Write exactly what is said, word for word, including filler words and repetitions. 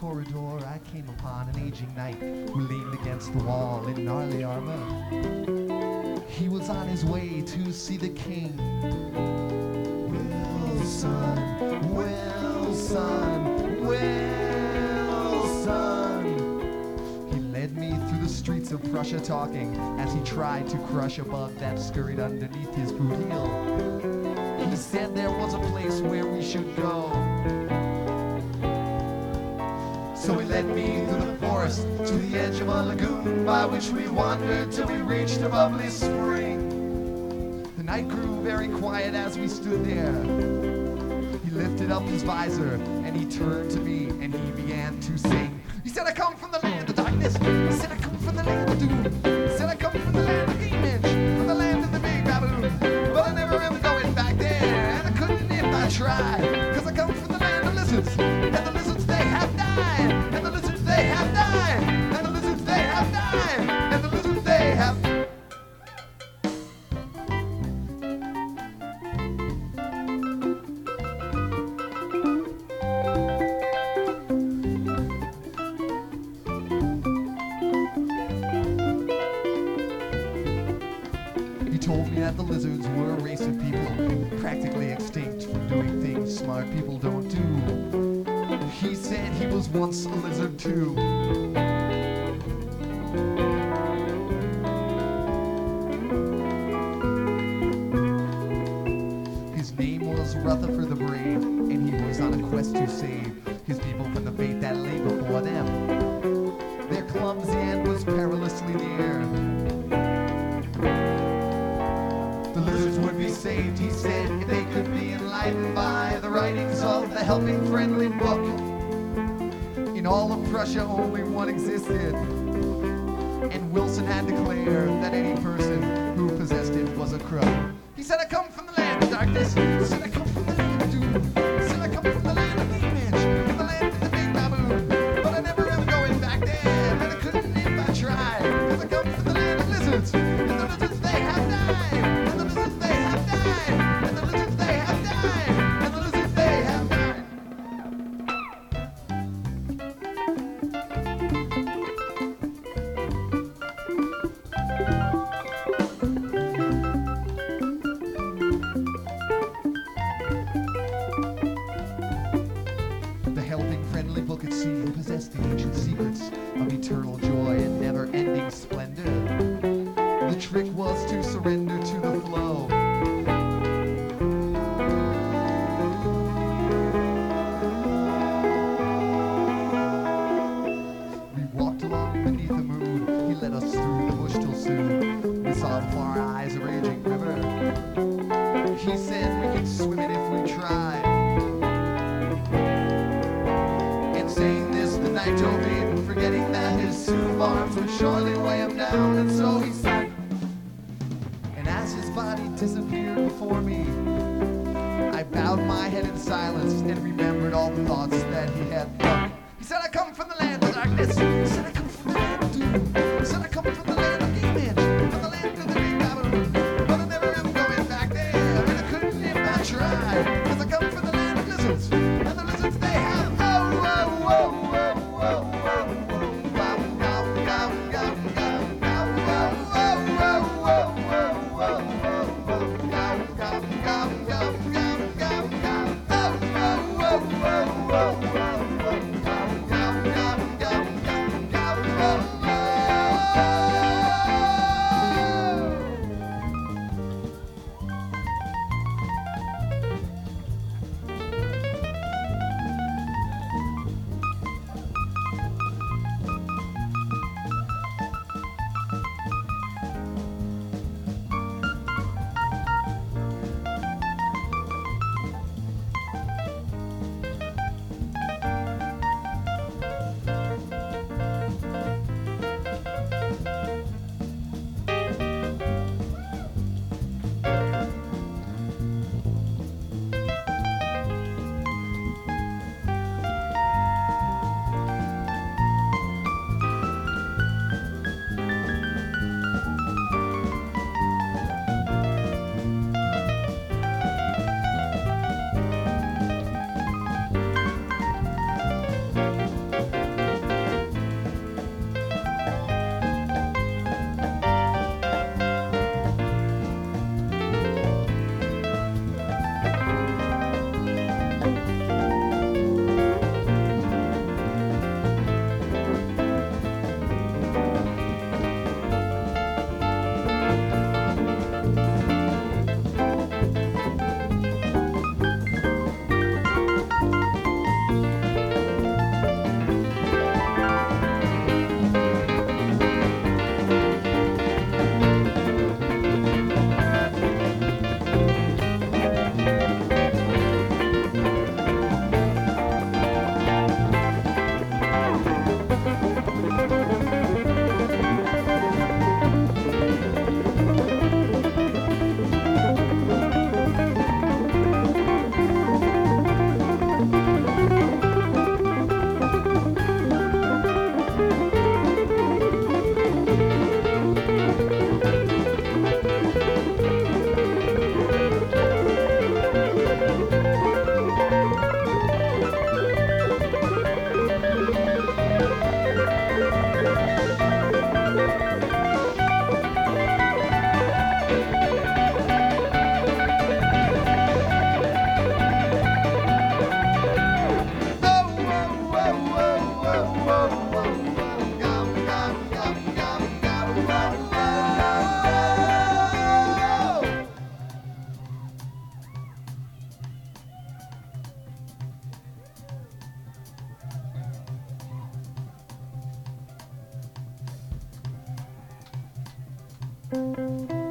corridor, I came upon an aging knight who leaned against the wall in gnarly armor. He was on his way to see the king. Wilson, Wilson, Wilson. He led me through the streets of Prussia talking as he tried to crush a bug that scurried underneath his boot heel. He said there was a place where we should go. So he led me through the forest to the edge of a lagoon by which we wandered till we reached a bubbly spring. The night grew very quiet as we stood there. He lifted up his visor and he turned to me and he began to sing. He said, I come from the land of darkness. He said, I come from the land of doom. He said, I come from the land of demons, from the land of the big baboon. But I never am going back there, and I couldn't if I tried. Cause I come from the land of lizards, and the lizards they have died, and the lizards they have died, and the lizards they have died, and the lizards they have died. Told me that the lizards were a race of people practically extinct from doing things smart people don't do. He said he was once a lizard too. His name was Rutherford the Brave, and he was on a quest to save his people from the fate that lay before them. Their clumsy end was perilously near. Would be saved, he said, if they could be enlightened by the writings of the Helping Friendly Book. In all of Prussia, only one existed, and Wilson had declared that any person who possessed it was a crook. He said, I come from the land of darkness. He said, I come from the land of doom. He said, I come from the land of demons, from the land of the big baboon. But I never am going back there, and I couldn't if I tried. Cause I come from the land of lizards, and the lizards they have died, and the lizards they have died, and the lizards they have died, and the lizards they have died. The Helping Friendly Book at sea possessed the ancient secrets of eternal joy and never-ending splendor. The trick was to surrender to the flow. We walked along beneath the moon. He led us through the bush till soon we saw before our eyes a raging river. He said we could swim it if we tried. And saying this, the night dove in, forgetting that his suit of arms would surely weigh him down. And so he said, and as his body disappeared before me, I bowed my head in silence and remembered all the thoughts that he had done. He said, I come from the land of darkness. He said, I come from the land of doom. He said, I come from the land of demons, from the land of the big baboon. But I never am going back there, and I couldn't if I tried. Cause I come from the land of lizards, and the lizards they have. Oh, whoa, whoa, whoa, whoa, whoa, whoa. Wow, wow, wow, wow, wow, wow, wow, whoa, whoa, whoa, whoa, whoa, whoa, whoa. Wow, wow, wow, wow, wow, wow, wow. Oh, whoa, whoa, whoa, whoa, whoa, whoa. Wow, wow, wow, wow, wow, wow, whoa. Thank